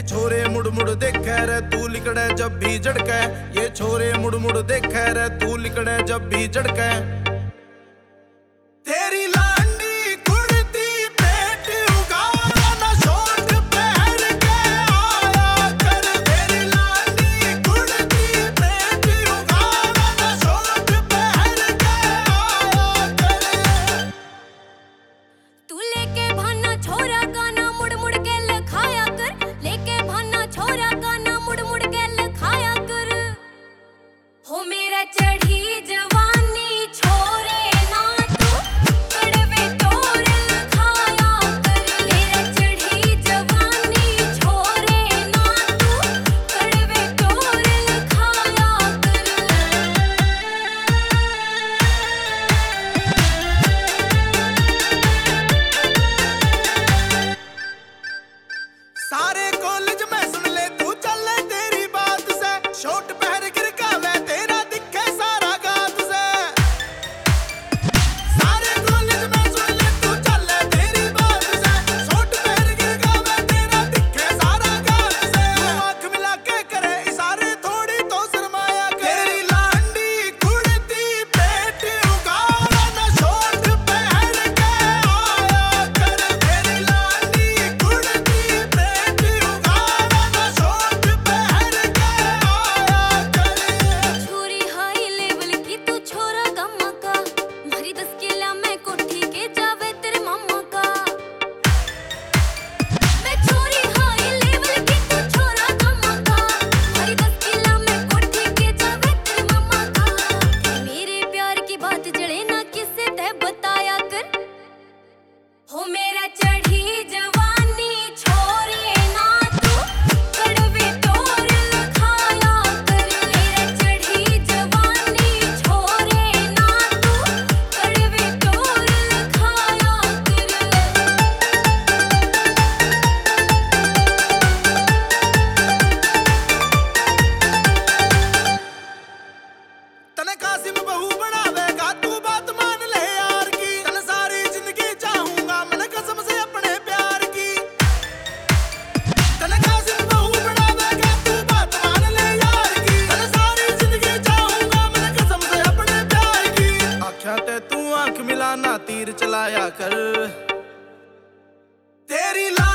छोरे मुड़ मुड़ देखे रे तू लिकड़े जब भी झड़के। ये छोरे मुड़ मुड़ देखे रे तू लिकड़े जब भी झड़के। तेरी लांडी कुड़ती पेट उगाड़ा ना शॉर्ट पहन के आया कर। तेरी लांडी कुड़ती पेट उगाड़ा ना शॉर्ट पहन के आया कर। तू लेके भाना छोरा गाना मुड़ मुड़ के लखाया कर। लेके भाना छोरा गाना मुड़ मुड़ के लखाया कर। हो मेरा चढ़ी जवानी छोरे ना तू कड़वे तोर लखाया कर। मेरा चढ़ी जवानी छोरे ना तू कड़वे तोर लखाया कर। सारे कॉलेज में सुन ले तू चले तेरी बात से। शॉर्ट पहन गिर का वे तेरा दिखे सारा गात से। सारे कॉलेज में सुन ले तू चले तेरी बात से। शॉर्ट पहन गिर का वे तेरा दिखे सारा गात से। तू आंख मिला के करे इशारे थोड़ी तो शर्माया कर। तेरी लांडी कुड़ती पेट उगाड़ा ना शॉर्ट पहन के आया कर। तेरी लांडी कुड़ती पेट उगाड़ा ना शॉर्ट पहन के आया कर। छोरी हाई लेवल की तू छोरा गम्मा का। मारी 10 किला में कोठी के जावे तेरे मामा का। मैं छोरी हाई लेवल की तू छोरा गम्मा का। मारी 10 किला में कोठी के जावे तेरे मामा का। मेरे प्यार की बात जड़े ना किसे ते बताया कर। हो मेरा चढ़ी जवानी छोरे ना तू कड़वे तोर लखाया कर। मेरा चढ़ी जवानी छोरे ना तू कड़वे तोर लखाया कर। तने कासिम बहू बनावेगा तू बात मान ले यार की। तने सारी जिंदगी चाहूंगा मैं कसम से अपने प्यार की। तने कासिम बहू बनावेगा तू बात मान ले यार की। तने सारी जिंदगी चाहूंगा मैं कसम से अपने प्यार की। आख्या ते तू आंख मिलाना तीर चलाया कर। तेरी